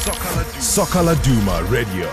Soccer Laduma Radio.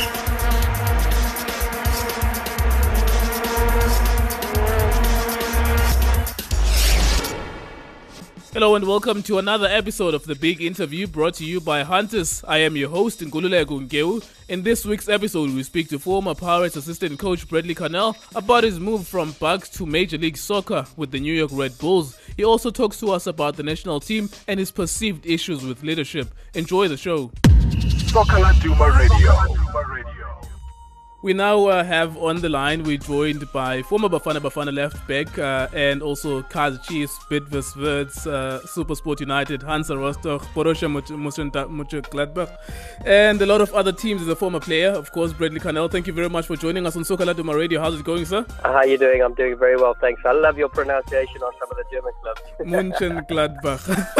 Hello and welcome to another episode of The Big Interview brought to you by Hunters. I am your host, Ngululeko Ngeu. In this week's episode, we speak to former Pirates assistant coach Bradley Carnell about his move from Bucks to Major League Soccer with the New York Red Bulls. He also talks to us about the national team and his perceived issues with leadership. Enjoy the show. Soccer Laduma Radio. We now have on the line, we're joined by former Bafana left back and also Kaizer Chiefs, Bidvest Wirtz, Supersport United, Hansa Rostock, Borussia Mönchengladbach, and a lot of other teams as a former player. Of course, Bradley Carnell, thank you very much for joining us on Soccer Laduma Radio. How's it going, sir? How are you doing? I'm doing very well, thanks. I love your pronunciation on some of the German clubs. Mönchengladbach.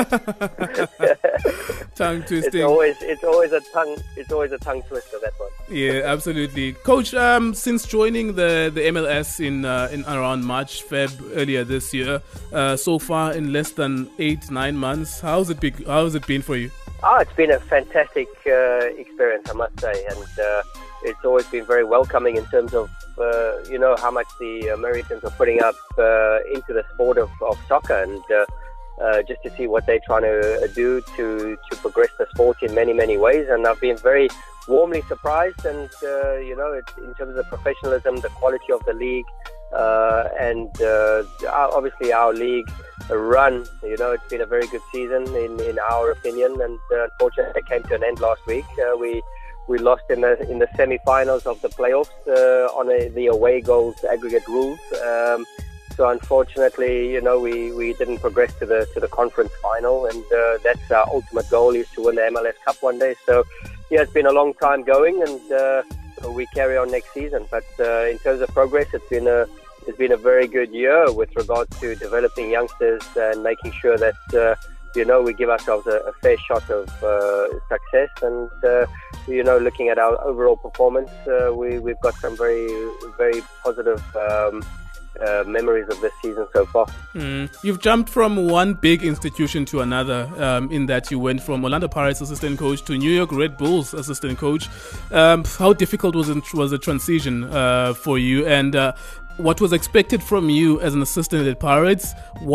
Tongue twisting. It's always a tongue twister, that one. Yeah, absolutely. Coach, since joining the MLS in around March, Feb earlier this year, so far in less than 8-9 months, how's it been for you? It's been a fantastic experience, I must say, and it's always been very welcoming in terms of how much the Americans are putting up into the sport of soccer, and just to see what they're trying to do to progress the sport in many ways. And I've been very warmly surprised, and in terms of the professionalism, the quality of the league, and obviously our league run. It's been a very good season in our opinion, and unfortunately it came to an end last week. We lost in the semi-finals of the playoffs on the away goals aggregate rules. So unfortunately, we didn't progress to the conference final, and that's our ultimate goal, is to win the MLS Cup one day. So yeah, it's been a long time going, and we carry on next season. But in terms of progress, it's been a very good year with regard to developing youngsters and making sure that we give ourselves a fair shot of success. And looking at our overall performance, we've got some very, very positive memories of this season so far. You've jumped from one big institution to another, in that you went from Orlando Pirates assistant coach to New York Red Bulls assistant coach. How difficult was the transition for you, and what was expected from you as an assistant at Pirates?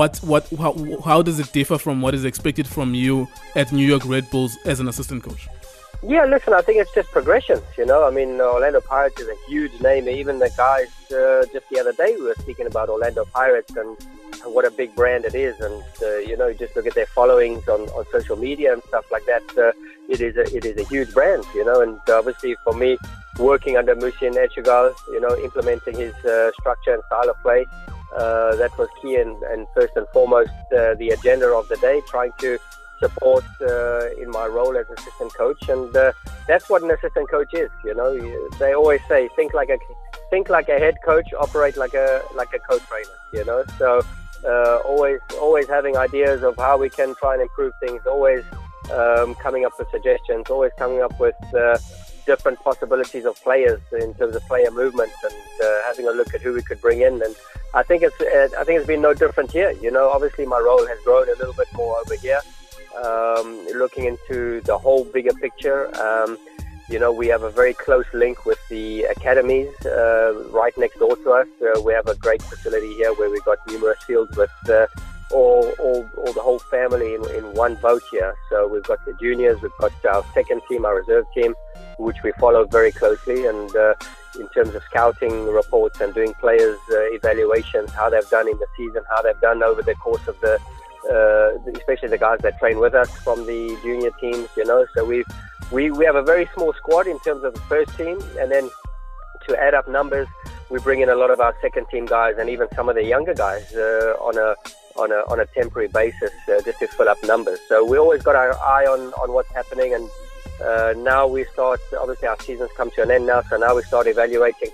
How does it differ from what is expected from you at New York Red Bulls as an assistant coach? Yeah, listen, I think it's just progression. I mean, Orlando Pirates is a huge name. Even the guys just the other day, we were speaking about Orlando Pirates and what a big brand it is. And just look at their followings on social media and stuff like that. It is a huge brand. And obviously for me, working under Muhsin Ertuğral, implementing his structure and style of play, that was key and first and foremost the agenda of the day, trying to support in my role as assistant coach. And that's what an assistant coach is. They always say, think like a head coach, operate like a co-trainer. So always having ideas of how we can try and improve things, always coming up with suggestions, always coming up with different possibilities of players in terms of player movements, and having a look at who we could bring in. And I think it's been no different here. Obviously my role has grown a little bit more over here, looking into the whole bigger picture. We have a very close link with the academies right next door to us. We have a great facility here where we've got numerous fields with all the whole family in one boat here. So we've got the juniors, we've got our second team, our reserve team, which we follow very closely. And in terms of scouting reports and doing players' evaluations, how they've done in the season, how they've done over the course of especially the guys that train with us from the junior teams. So we have a very small squad in terms of the first team, and then to add up numbers, we bring in a lot of our second team guys and even some of the younger guys on a temporary basis, just to fill up numbers. So we always got our eye on what's happening, and now we start, obviously our season's come to an end now, so now we start evaluating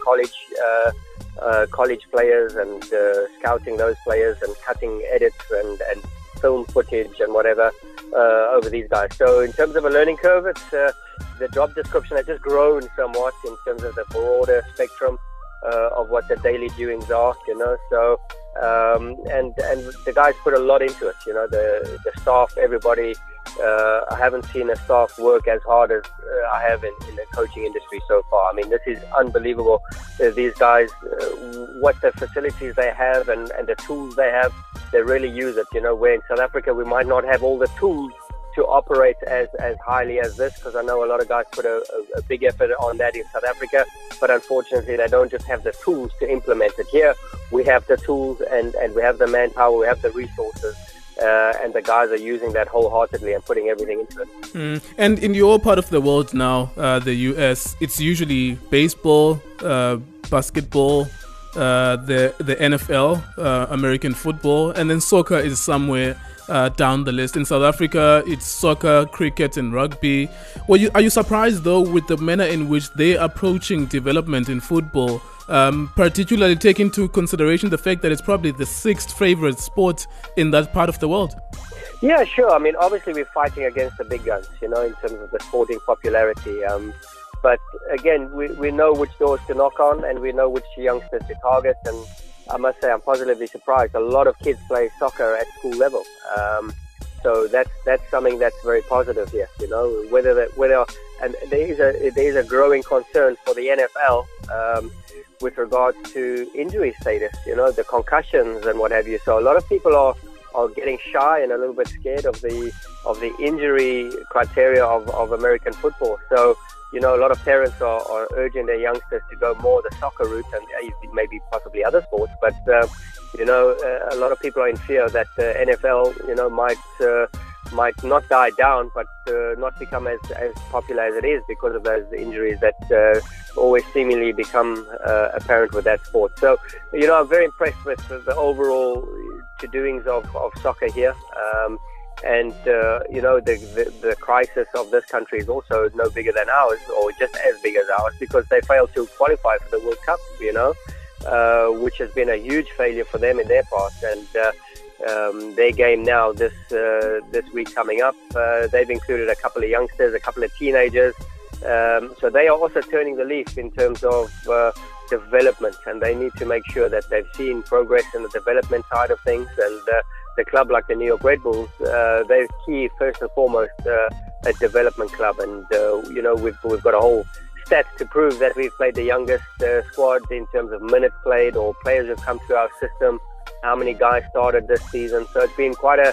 college players and scouting those players and cutting edits and film footage and whatever over these guys. So in terms of a learning curve, it's the job description has just grown somewhat in terms of the broader spectrum of what the daily doings are, So and the guys put a lot into it, the staff, everybody I haven't seen a staff work as hard as I have in the coaching industry so far. I mean, this is unbelievable. These guys, what the facilities they have and the tools they have, they really use it. You know, where in South Africa we might not have all the tools to operate as highly as this, because I know a lot of guys put a big effort on that in South Africa, but unfortunately they don't just have the tools to implement it. Here we have the tools and we have the manpower, we have the resources, and the guys are using that wholeheartedly and putting everything into it. And in your part of the world now, the US, it's usually baseball, basketball, the NFL, American football, and then soccer is somewhere down the list. In South Africa, it's soccer, cricket, and rugby. Are you surprised though with the manner in which they're approaching development in football, particularly taking into consideration the fact that it's probably the 6th favorite sport in that part of the world? Yeah, sure. I mean, obviously we're fighting against the big guns, you know, in terms of the sporting popularity. But again, we know which doors to knock on and we know which youngsters to target. And I must say, I'm positively surprised. A lot of kids play soccer at school level. So that's something that's very positive here, you know, and there is a growing concern for the NFL with regards to injury status, you know, the concussions and what have you. So a lot of people are getting shy and a little bit scared of the injury criteria of American football. So, you know, a lot of parents are urging their youngsters to go more the soccer route and maybe possibly other sports. But, you know, a lot of people are in fear that NFL, you know, might not die down, but not become as popular as it is because of those injuries that always seemingly become apparent with that sport. So, you know, I'm very impressed with the overall to-doings of soccer here. And, you know, the crisis of this country is also no bigger than ours, or just as big as ours, because they failed to qualify for the World Cup, you know, which has been a huge failure for them in their past. And their game now, this week coming up, they've included a couple of youngsters, a couple of teenagers. So they are also turning the leaf in terms of development, and they need to make sure that they've seen progress in the development side of things. And the club like the New York Red Bulls, they're key first and foremost a development club. And you know, we've got a whole stats to prove that we've played the youngest squad in terms of minutes played or players who've come through our system. How many guys started this season? So it's been quite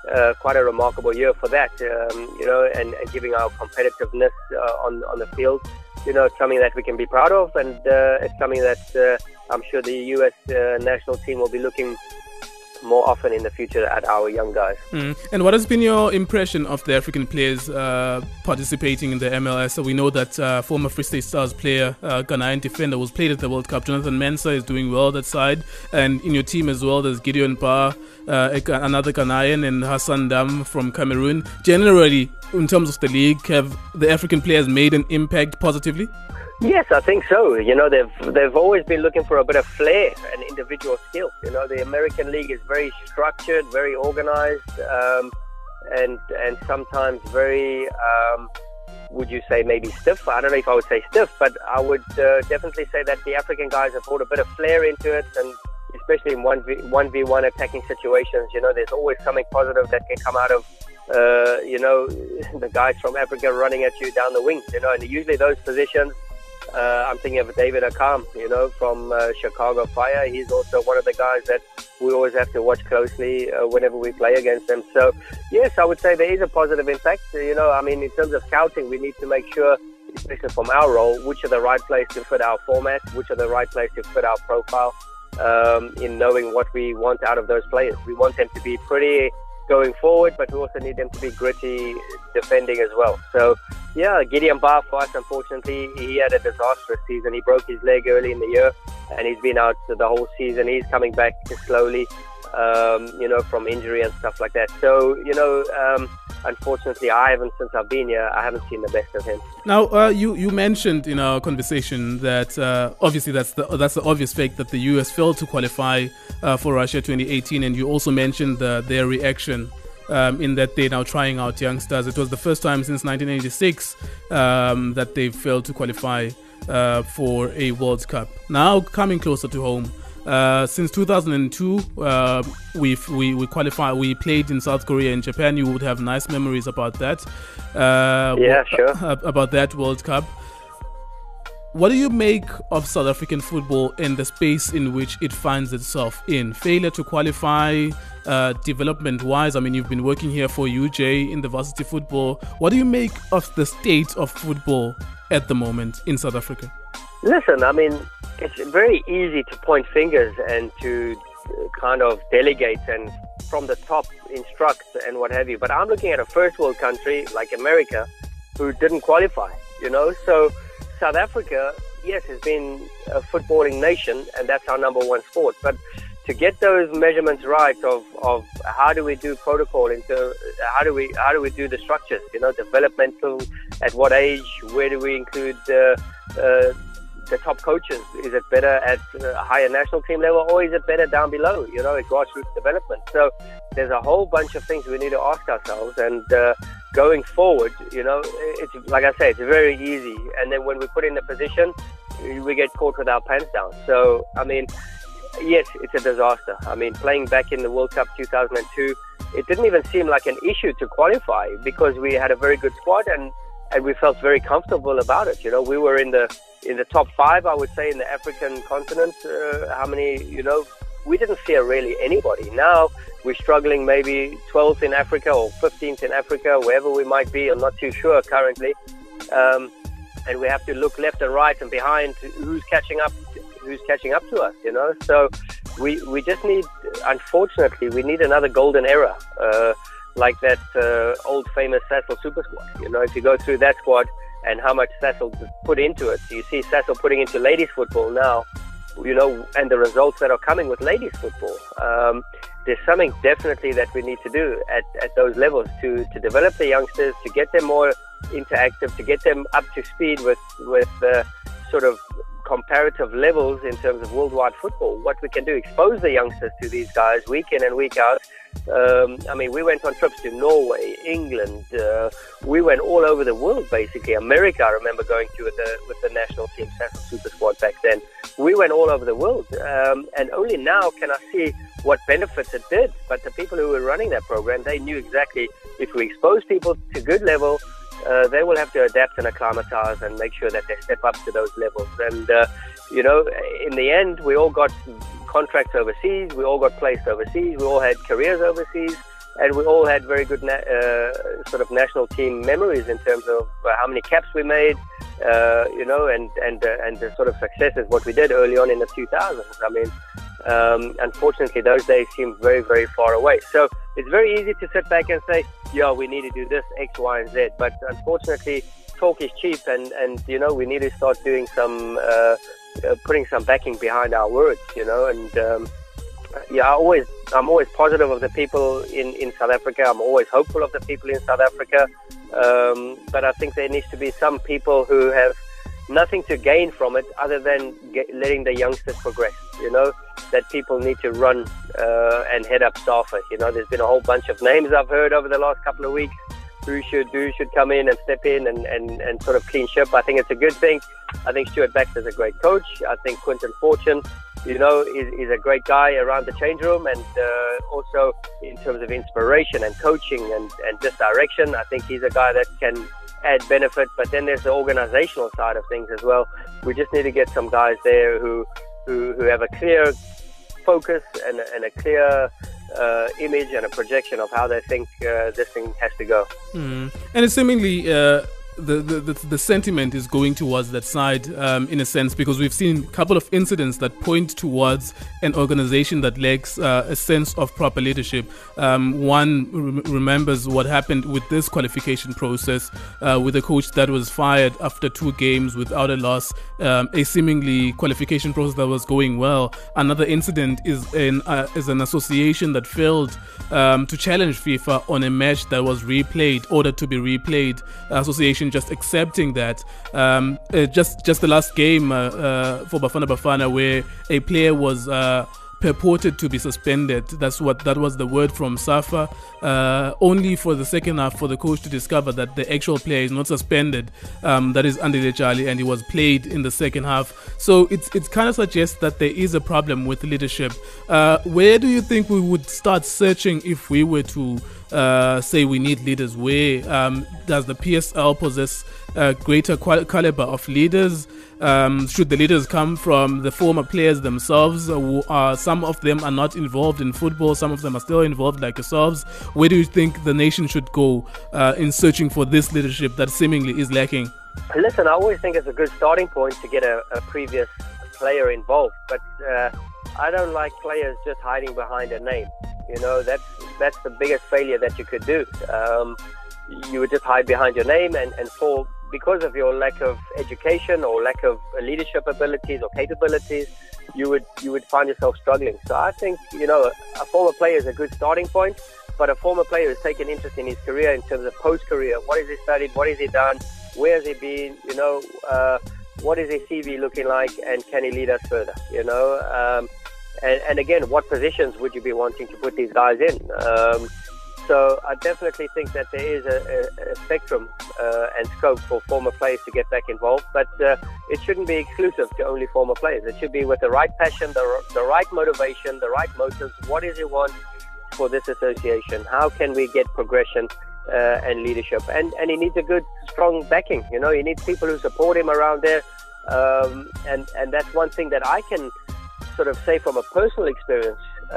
a remarkable year for that. You know, and giving our competitiveness on the field. You know, it's something that we can be proud of, and it's something that I'm sure the US national team will be looking more often in the future at our young guys. And what has been your impression of the African players participating in the MLS? So we know that former Free State Stars player, Ghanaian defender, was played at the World Cup. Jonathan Mensah is doing well that side. And in your team as well, there's Gideon Barr, another Ghanaian, and Hassan Dam from Cameroon. Generally, in terms of the league, have the African players made an impact positively? Yes, I think so. You know, they've always been looking for a bit of flair and individual skill. You know, the American League is very structured, very organized, and sometimes very, would you say maybe stiff? I don't know if I would say stiff, but I would definitely say that the African guys have brought a bit of flair into it, and especially in 1v1 attacking situations, you know, there's always something positive that can come out of, you know, the guys from Africa running at you down the wings, you know, and usually those positions, I'm thinking of David Akam, you know, from Chicago Fire. He's also one of the guys that we always have to watch closely whenever we play against them. So, yes, I would say there is a positive impact. You know, I mean, in terms of scouting, we need to make sure, especially from our role, which are the right place to fit our format, which are the right place to fit our profile, in knowing what we want out of those players. We want them to be pretty going forward, but we also need them to be gritty defending as well. So, yeah, Gideon Barr for us, unfortunately, he had a disastrous season. He broke his leg early in the year, and he's been out the whole season. He's coming back slowly, you know, from injury and stuff like that. So, you know, unfortunately, since I've been here, I haven't seen the best of him. Now, you mentioned in our conversation that obviously that's the obvious fact that the US failed to qualify for Russia 2018, and you also mentioned their reaction in that they're now trying out youngsters. It was the first time since 1986 that they failed to qualify for a World Cup. Now, coming closer to home, Since 2002, we qualified. We played in South Korea and Japan. You would have nice memories about that. Sure. About that World Cup. What do you make of South African football in the space in which it finds itself in? Failure to qualify, development-wise. I mean, you've been working here for UJ in the varsity football. What do you make of the state of football at the moment in South Africa? Listen, I mean, it's very easy to point fingers and to kind of delegate and from the top instruct and what have you. But I'm looking at a first world country like America who didn't qualify, So South Africa, yes, has been a footballing nation, and that's our number one sport. But to get those measurements right of how do we do protocol into how do we do the structures, developmental, at what age, where do we include the top coaches? Is it better at a higher national team level, or is it better down below, at grassroots development? So there's a whole bunch of things we need to ask ourselves, and going forward, it's like I say, it's very easy. And then when we put in the position, we get caught with our pants down. So, I mean, yes, it's a disaster. I mean, playing back in the World Cup 2002, it didn't even seem like an issue to qualify because we had a very good squad and we felt very comfortable about it. We were in the top 5, I would say, in the African continent. We didn't fear really anybody. Now we're struggling maybe 12th in Africa or 15th in Africa, wherever we might be. I'm not too sure currently. And we have to look left and right and behind who's catching up to us, So we just need, unfortunately, we need another golden era, like that old famous Sasol Super Squad. If you go through that squad and how much Sasol put into it, you see Sasol putting into ladies football now, and the results that are coming with ladies football. There's something definitely that we need to do at those levels to develop the youngsters, to get them more interactive, to get them up to speed with sort of comparative levels in terms of worldwide football. What we can do, expose the youngsters to these guys week in and week out. I mean, we went on trips to Norway, England. We went all over the world, basically. America, I remember going to with the national team, Sasol Super Squad back then. We went all over the world. And only now can I see what benefits it did. But the people who were running that program, they knew exactly if we expose people to good level, they will have to adapt and acclimatize and make sure that they step up to those levels. And, in the end, we all got contracts overseas, we all got placed overseas, we all had careers overseas, and we all had very good sort of national team memories in terms of how many caps we made, and the sort of successes, what we did early on in the 2000s. I mean, unfortunately, those days seem very, very far away. So it's very easy to sit back and say, yeah, we need to do this, X, Y, and Z. But unfortunately, talk is cheap, and we need to start doing some, putting some backing behind our words, and I'm always positive of the people in South Africa. I'm always hopeful of the people in South Africa. But I think there needs to be some people who have nothing to gain from it other than letting the youngsters progress, that people need to run and head up SAFA. There's been a whole bunch of names I've heard over the last couple of weeks who should come in and step in and sort of clean ship. I think it's a good thing. I think Stuart Baxter's a great coach. I think Quinton Fortune, is a great guy around the change room, and also in terms of inspiration and coaching and just direction. I think he's a guy that can add benefit. But then there's the organizational side of things as well. We just need to get some guys there who have a clear focus and a clear image and a projection of how they think this thing has to go. And it's seemingly the sentiment is going towards that side in a sense, because we've seen a couple of incidents that point towards an organization that lacks a sense of proper leadership. One remembers what happened with this qualification process with a coach that was fired after 2 games without a loss, a seemingly qualification process that was going well. Another incident is an association that failed to challenge FIFA on a match that was ordered to be replayed. Association just accepting that. Just the last game for Bafana Bafana, where a player was purported to be suspended. That was the word from SAFA. Only for the second half for the coach to discover that the actual player is not suspended. That is Andile Jali, and he was played in the second half. So it kind of suggests that there is a problem with leadership. Where do you think we would start searching if we were to say we need leaders? Where does the PSL possess a greater caliber of leaders? Should the leaders come from the former players themselves? Some of them are not involved in football. Some of them are still involved like yourselves. Where do you think the nation should go in searching for this leadership that seemingly is lacking? Listen, I always think it's a good starting point to get a previous player involved. But I don't like players just hiding behind a name. You know, that's the biggest failure that you could do. You would just hide behind your name and fall because of your lack of education or lack of leadership abilities or capabilities. You would find yourself struggling. So I think, you know, a former player is a good starting point, but a former player who's taken interest in his career in terms of post-career. What has he studied? What has he done? Where has he been? You know, what is his CV looking like? And can he lead us further? You know, and again, what positions would you be wanting to put these guys in? So I definitely think that there is a spectrum and scope for former players to get back involved, but it shouldn't be exclusive to only former players. It should be with the right passion, the right motivation, the right motives. What does he want for this association? How can we get progression and leadership? And he needs a good, strong backing. You know, he needs people who support him around there. And that's one thing that I can sort of say from a personal experience.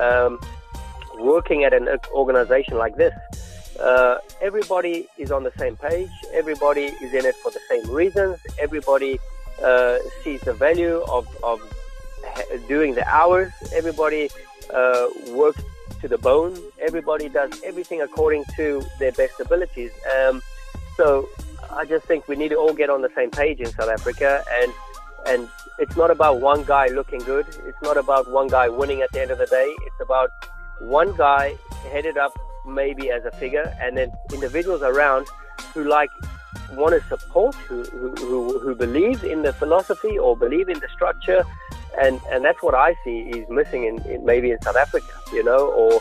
Working at an organization like this, everybody is on the same page. Everybody is in it for the same reasons. Everybody sees the value of doing the hours. Everybody works to the bone. Everybody does everything according to their best abilities. So I just think we need to all get on the same page in South Africa, and it's not about one guy looking good. It's not about one guy winning at the end of the day. It's about one guy headed up maybe as a figure, and then individuals around who want to support, who believe in the philosophy or believe in the structure, and that's what I see is missing in maybe in South Africa, you know, or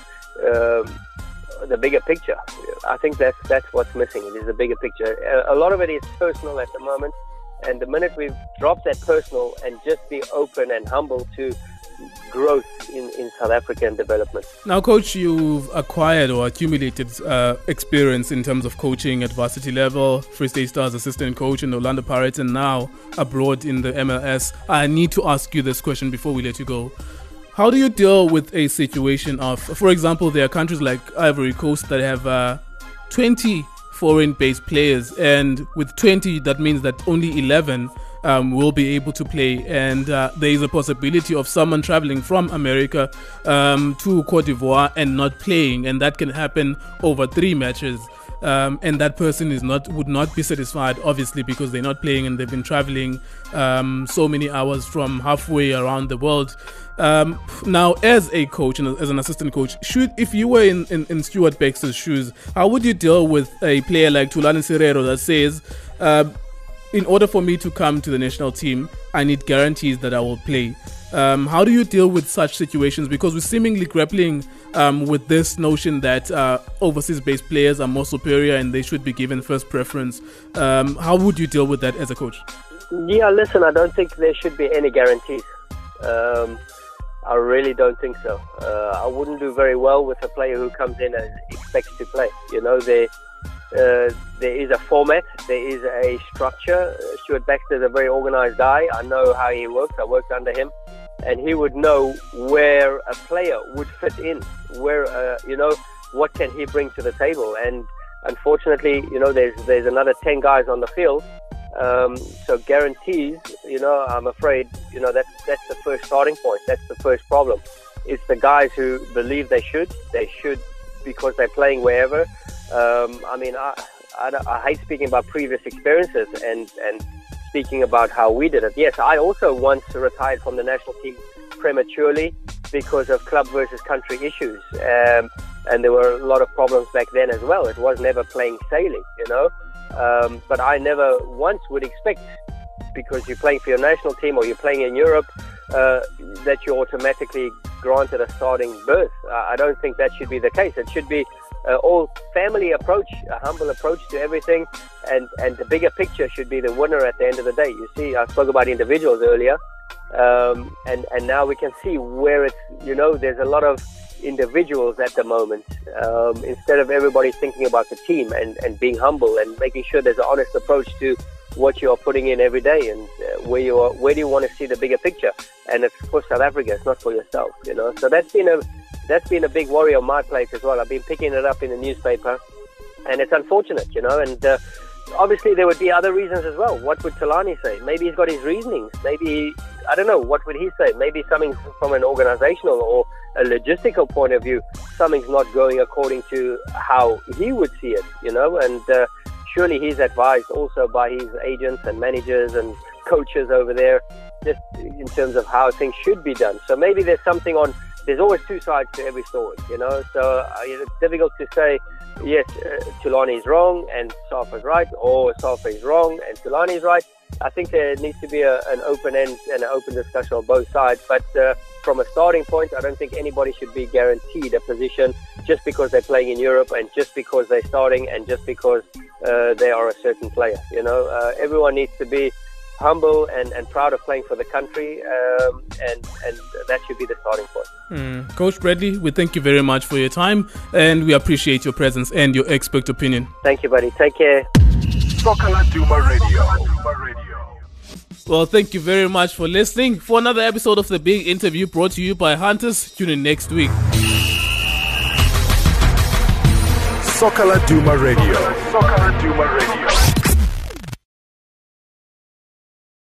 the bigger picture. I think that's what's missing. It is the bigger picture. A lot of it is personal at the moment, and the minute we drop that personal and just be open and humble to growth in South African development. Now, Coach, you've acquired or accumulated experience in terms of coaching at varsity level, Free State Stars assistant coach in Orlando Pirates, and now abroad in the MLS. I need to ask you this question before we let you go. How do you deal with a situation of, for example, there are countries like Ivory Coast that have 20 foreign-based players, and with 20, that means that only 11 will be able to play, and there is a possibility of someone traveling from America to Cote d'Ivoire and not playing, and that can happen over 3 matches. And that person would not be satisfied, obviously, because they're not playing and they've been traveling so many hours from halfway around the world. Now, as a coach and as an assistant coach, if you were in Stuart Baxter's shoes, how would you deal with a player like Thulani Serero that says, in order for me to come to the national team, I need guarantees that I will play? How do you deal with such situations? Because we're seemingly grappling with this notion that overseas-based players are more superior and they should be given first preference. How would you deal with that as a coach? Yeah, listen, I don't think there should be any guarantees. I really don't think so. I wouldn't do very well with a player who comes in and expects to play. You know, there is a format, there is a structure. Stuart Baxter is a very organized guy. I know how he works. I worked under him. And he would know where a player would fit in, where, you know, what can he bring to the table. And unfortunately, you know, there's another 10 guys on the field. So guarantees, you know, I'm afraid, you know, that's the first starting point. That's the first problem. It's the guys who believe they should because they're playing wherever. I mean, I hate speaking about previous experiences and speaking about how we did it. Yes, I also once retired from the national team prematurely because of club versus country issues. And there were a lot of problems back then as well. It was never plain sailing, you know. But I never once would expect, because you're playing for your national team or you're playing in Europe, that you're automatically granted a starting berth. I don't think that should be the case. It should be all family approach, a humble approach to everything, and the bigger picture should be the winner at the end of the day. You see, I spoke about individuals earlier, and now we can see where it's, there's a lot of individuals at the moment, instead of everybody thinking about the team and being humble and making sure there's an honest approach to what you are putting in every day, and where do you want to see the bigger picture. And it's for South Africa, it's not for yourself, so that's been a big worry on my plate as well. I've been picking it up in the newspaper, and it's unfortunate, and obviously there would be other reasons as well. What would Thulani say? Maybe he's got his reasonings. Maybe, I don't know, what would he say? Maybe something from an organizational or a logistical point of view, something's not going according to how he would see it, and surely he's advised also by his agents and managers and coaches over there, just in terms of how things should be done. So maybe there's something on, there's always two sides to every story, so it's difficult to say, yes, Thulani is wrong and Safa's right, or Safa is wrong and Thulani is right. I think there needs to be an open end and an open discussion on both sides. But from a starting point, I don't think anybody should be guaranteed a position just because they're playing in Europe and just because they're starting and just because they are a certain player. Everyone needs to be humble and proud of playing for the country, and that should be the starting point. Coach Bradley, we thank you very much for your time, and we appreciate your presence and your expert opinion. Thank you, buddy. Take care. Soccer Laduma Radio. Well, thank you very much for listening. For another episode of The Big Interview brought to you by Hunters, tune in next week. Soccer Laduma Radio. Soccer Laduma Radio.